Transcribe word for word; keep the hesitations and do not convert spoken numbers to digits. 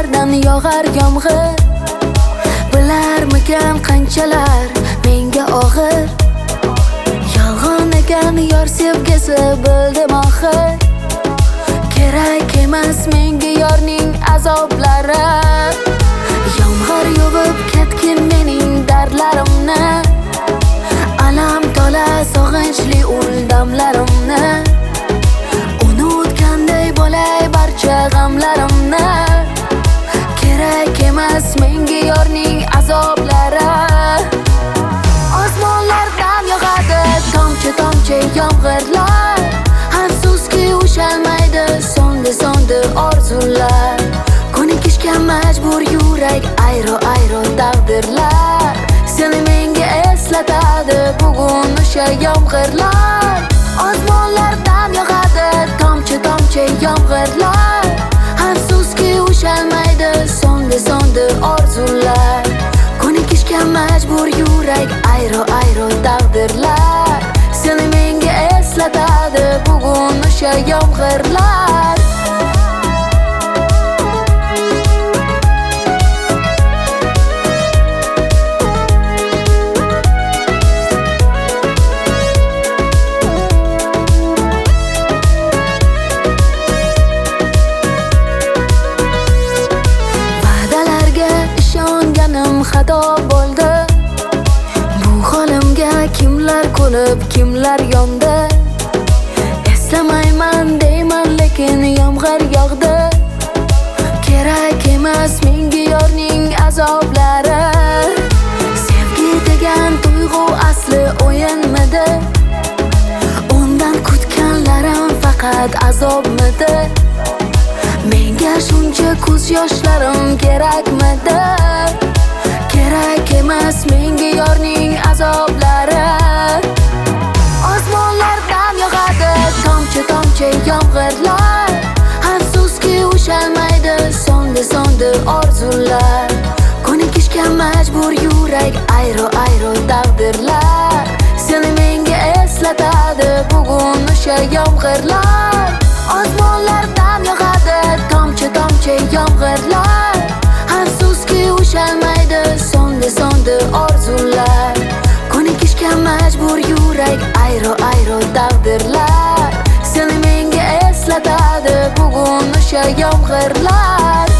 osmonlardan yog'ar yomg'ir. Bilarmikan qanchalar menga og'ir. Yolg'on ekan yor sevgisi bildim oxir. Kerak emas menga yorning azoblari. Yomg'ir yuvib ketgin mening dardlarimni. Alam tola sog'inchli ul damlarimni. Unutganday bo'lay barcha g'amlarimni. Kerak emas menga yorning azoblari. Osmonlardan yog'adi tomchi tomchi yomg'irlar. Afsuski ushalmaydi so'ndi so'ndi orzular. Ko'nikishga majbur yurak ayro ayro taqdirlar. Seni menga eslatadi bugun o'sha yomg'irlar. Osmonlardan yog'adi tomchi tomchi yomg'irlar. Afsuski ushalmaydi so'ndi so'ndi orzular. Ko'nikishga majbur yurak ayro ayro taqdirlar. Seni menga eslatadi bugun o'sha yomg'irlar. Xato bo'ldi. Bu holimga kimlar ko'nib, kimlar yondi. Eslamayman deyman lekin yomg'ir yog'di. Kerak emas menga yorning azoblari. Sevgi degan tuyg'u asli o'yinmidi? Undan kutganlarim faqat azobmidi? Menga shuncha ko'z yoshlarim kerakmidi? Kerak emas menga yorning azoblari. Osmonlardan yog'adi tomchi tomchi yomg'irlar. Afsuski ushalmaydi so'ndi so'ndi orzular. Ko'nikishga majbur yurak ayro ayro taqdirlar. Seni menga eslatadi bugun o'sha yomg'irlar. Osmonlardan yog'adi tomchi tomchi yomg'irlar. Afsuski ushalmaydi so'ndi so'ndi orzular. Ko'nikishga majbur yurak ayro ayro taqdirlar. Seni menga eslatadi bugun o'sha yomg'irlar.